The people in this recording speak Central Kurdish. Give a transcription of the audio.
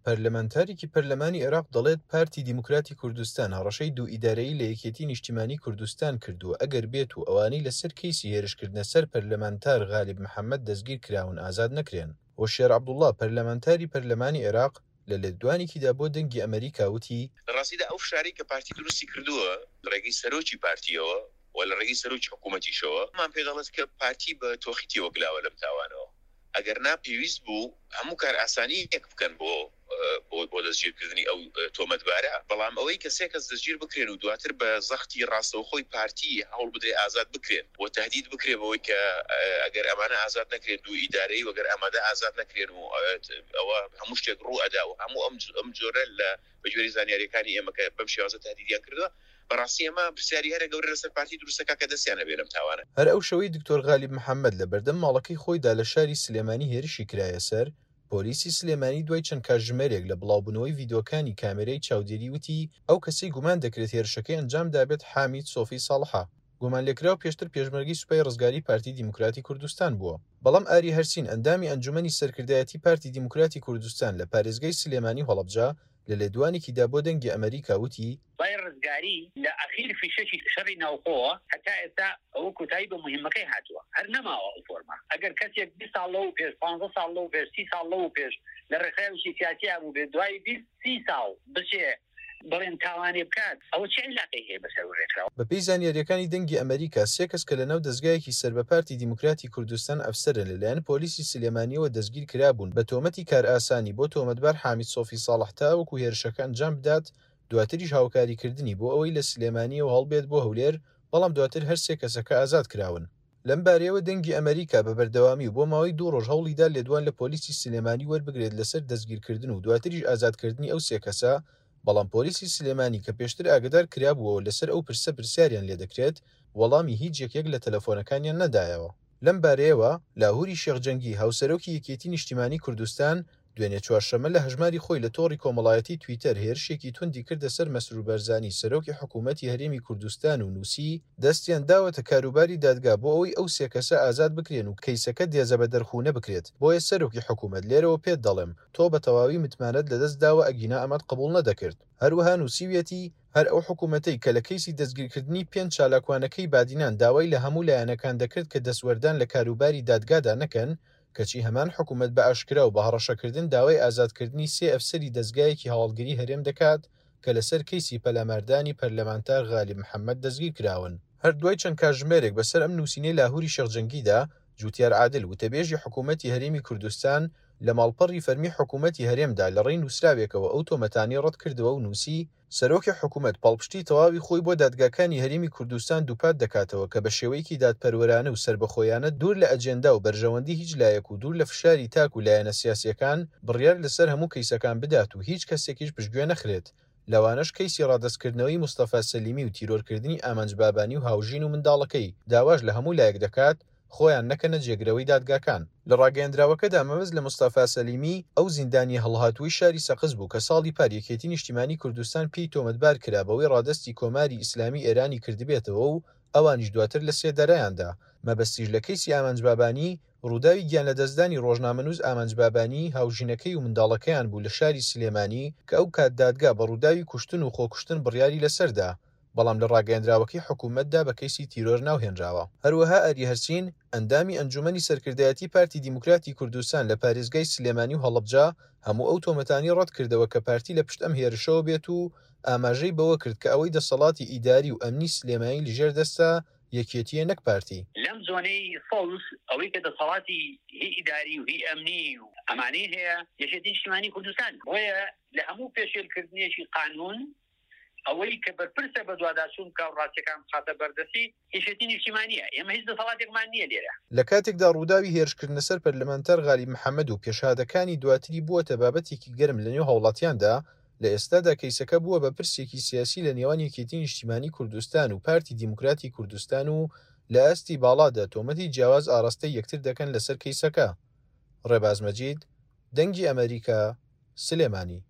پەرلەمانتارێکی پەرلەمانی عێراق دەڵێت پارتی دیموکراتی کوردستان هەڕەشەی دوو ئیدارەیی لە یەکێتی نیشتیمانی کوردستان کردووە ئەگەر بێت و ئەوانەی لەسەر کەیسی هێرشکردنە سەر پەرلەمانتار غالیب محەممەد دەستگیر کراون ئازاد نەکرێن. هۆشیار عەبدوڵڵا پەرلەمانتاری پەرلەمانی عێراق لە لێدوانێکیدا بۆ دەنگی ئەمریکا وتی ڕاستیدا ئەو شاری کە پارتی دروستی کردووە ڕێگەی سەرۆکی پارتیەوە و لە ڕێگەی سەرۆکی حکوومەتیشەوە مان پێ دەڵێت کە پارتی بە تۆخیتی وەگلاوە لەم تاوانەوە ئەگەر ناپێویست بوو هەموو کار ئاسانی یەک بکەن بۆ دەستگیرکردنی ئەو تۆمەتبارە، بەڵام ئەوەی کە سێ کەس دەستگیر بکرێن و دواتر بە زەختی ڕاستەوخۆی پارتی هەوڵ بدرێ ئازاد بکرێن و تهدید بکرێ بەوەی کە ئەگەر ئەمانە ئازاد نەکرێن دوو ئیدارەی وەگەر ئەمادە ئازاد نەکرێن و ئەوە هەموو شتێک ڕوو ئەدا و هەموو ئەم جۆرە لە بەگوێری زانیاریەکانی ئێمە کە بەم شێوازە تهدیدیان کردووە بەڕاستی ئەمە پرسیاری هەرە گەورە لەسەر پارتی دروستەکە کە دەستیانە بێ لەم تاوانە. هەر ئەو شەوەی دکتۆر غالیب محەممەد لە بەردەم ماڵەکەی خۆیدا لە شاری سلێمانی هێرشی کرایە سەر، پۆلیسی سلێمانی دوای چەند کاتژمێرێک لە بڵاوبوونەوەی ڤیدۆکانی کامێرەی چاودێری وتی ئەو کەسەی گومان دەکرێت هێرشەکەی ئەنجام دابێت حامید سۆفی ساڵحە، گومان لێکراو پێشتر پێشمەرگی سوپای ڕزگاری پارتی دیموکراتی کوردستان بووە. بەڵام ئاری هەرسین ئەندامی ئەنجومەنی سەرکردایەتی پارتی دیموکراتی کوردستان لە پارێزگای سلێمانی هەڵەبجە لە لێدوانێکیدا بۆ دەنگی ئەمریکا وتی سوپای ڕزگاری لە ئەخیر فیشەکی شەڕی ناوخۆوە هەتا ئێستا ئەوە کۆتایی بە مهمەکەی هاتووە هەر نەماوە ئەو فۆرمە. ئەگەر کەسێک 20 ساڵ لەو پێش 15 ساڵ لەو پێش 30 ساڵ لەو پێش لە ڕێخایەکی سیاسی هەبوو بێت دوای 20-30 ساڵ بچێ بڵێن تاوانێ بکات ئەوە چه عیلاقەی هەیە بەسەر ڕێکخراوە؟ بەپێی زانیاریەکانی دەنگی ئەمریکا سێ کەس کە لەناو دەستگایەکی سەر بە پارتی دیموکراتی کوردستان ئەفسەرن لەلایەن پۆلیسی سلێمانیەوە دەستگیر کرابوون بە تۆمەتی کار ئاسانی بۆ تۆمەتبار حامید سۆفی ساڵح تا وەکو هێرشەکە ئەنجام بدات، دواتریش هاوکاریکردنی بۆ ئەوەی لە سلێمانیەوە هەڵبێت بۆ هەولێر، بەڵام دواتر هەر سێ کەسەکە ئازاد کراون. لەم بارەیەوە دەنگی ئەمریکا بە بەردەوامی و بۆ ماوەی 2 ڕۆژ هەوڵیدا لێدوان لە پۆلیسی سلێمانی وەربگرێت لەسەر دەستگیرکردن و دواتریش ئازادکردنی ئەو سێ کەسە، بەڵام پۆلیسی سلێمانی کە پێشتر ئاگدار کرابووەوە لەسەر ئەو پرسیاریان لێ دەکرێت وەڵامی هیچ یەکێک لە تەلەفۆنەکانیان نەدایەوە. لەم بارەیەوە لاهوری شێخجەنگی هاوسەرۆکی یەکێتی نیشتیمانی کوردستان دوێنێ چوارشەمە لە هەژماری خۆی لە تۆڕی کۆمەڵایەتی تویتەر هێرشێکی توندی کردە سەر مەسرور بەرزانی سەرۆکی حکوومەتی هەرێمی کوردستان و نووسی دەستیان داوەتە کاروباری دادگا بۆ ئەوەی ئەو سێ کەسە ئازاد بکرێن و کەیسەکە دێزە بە دەرخوونە بکرێت. بۆیە سەرۆکی حکوومەت لێرەوە پێت دەڵێم تۆ بە تەواوی متمانەت لەدەست داوە ئەگینا ئەمەت قبوڵ نەدەکرد. هەروەها نووسیویەتی هەر ئەو حکوومەتەی کە لە کەیسی دەستگیرکردنی 5 چالاکوانەکەی بادینان داوای لە هەموو لایەنەکان دەکرد کە دەسوەردان لە کاروباری دادگادا نەکەن، کەچی هەمان حکوومەت بە ئاشکرا و بە هەڕەشەکردن داوای ئازادکردنی سێ ئەفسەری دەستگایەکی هەواڵگری هەرێم دەکات کە لەسەر کەیسی پەلاماردانی پەرلەمانتار غالیب محەممەد دەستگیر کراون. هەر دوای چەند کاتژمێرێک بەسەر ئەم نووسینەی لاهوری شێخجەنگیدا جوتیار عادل وتەبێژی حکوومەتی هەرێمی کوردستان لە ماڵپەڕی فەرمی حکوومەتی هەرێمدا لە ڕێی نووسراوێکەوە ئەو تۆمەتانی ڕەت کردەوە و نووسی سەرۆکی حکوومەت پاڵپشتی تەواوی خۆی بۆ دادگاکانی هەرێمی کوردستان دووپات دەکاتەوە کە بە شێوەیەکی دادپەروەرانە و سربەخۆیانە دوور لە ئەجێندا و بەرژەوەندی هیچ لایەک و دوور لە فشاری تاک و لایەنە سیاسیەکان بڕیار لەسەر هەموو کەیسەکان بدات و هیچ کەسێکیش پشتگوێ نەخرێت. لەوانەش کەیسی ڕادەستکردنەوەی مستەفا سەلیمی و تیرۆرکردنی ئامانج بابانی و هاوژین و منداڵەکەی داواش لە هەموو لایەک دەکات خۆیان نەکەنە جێگرەوەی دادگاکان. لە ڕاگەیەندراوەکەدا مەبەست لە مستەفا سەلیمی ئەو زیندانی هەڵهاتووی شاری سەقز بوو کە ساڵی پار یەکێتی نیشتیمانی کوردستان پێی تۆمەتبار کرا بەوەی ڕادەستی کۆماری ئیسلامی ئێرانی کردبێتەوە و ئەوانیش دواتر لە سێدەرەیاندا. مەبەستیش لە کەیسی ئامانج بابانی ڕووداوی گیان لە دەستدانی ڕۆژنامەنووس ئامانج بابانی هاوژینەکەی و منداڵەکەیان بوو لە شاری سلێمانی کە ئەو کات دادگا بە ڕووداوی کوشتن و خۆکوشتن بڕیاری لەسەردا، بەڵام لە ڕاگەیەندراوەکەی حکوومەتدا بە کەیسی تیرۆر ناوهێنراوە. هەروەها ئەری هەرسین ئەندامی ئەنجومەنی سەرکردایەتی پارتی دیموکراتی کوردستان لە پارێزگای سلێمانی و هەڵەبجە هەموو ئەو تۆمەتانی ڕەت کردەوە کە پارتی لە پشت ئەم هێرشەوە بێت و ئاماژەی بەوە کرد کە ئەوەی دەسەڵاتی ئیداری و ئەمنی سلێمانی لەژێر دەستە یەکێتیە نەک پارتی. لەم زۆنەی سەوز ئەوەی کە دەسەڵاتی هی ئیداری و هی ئەمنی و ئەمانەی هەیە یەکێتی نیشتیمانی کوردستان بۆیە لە هەموو پێشێلکردنیەکی قانون ئەوەی کە بەرپرسە بە دوواداچوون کە ڕاستیەکان بخاتە بەردەستی یەکێتی نیشتیمانیە. ئێمە هیچ دەسەڵاتێکمان نییە لێرە. لە کاتێکدا ڕووداوی هێرشکردنە سەر پەرلەمانتار غالیب محەممەد و پێشهادەکانی دواتری بووەتە بابەتێکی گەرم لە نێو هەوڵاتیاندا، لە ئێستادا کەیسەکە بووە بە پرسێکی سیاسی لە نێوان یەکێتی نیشتیمانی کوردستان و پارتی دیموکراتی کوردستان و لە ئەستی باڵادا تۆمەتی جیاواز ئاڕاستەی یەکتر دەکەن لەسەر کەیسەکە. ڕێباز مەجید، دەنگی ئەمریکا، سلێمانی.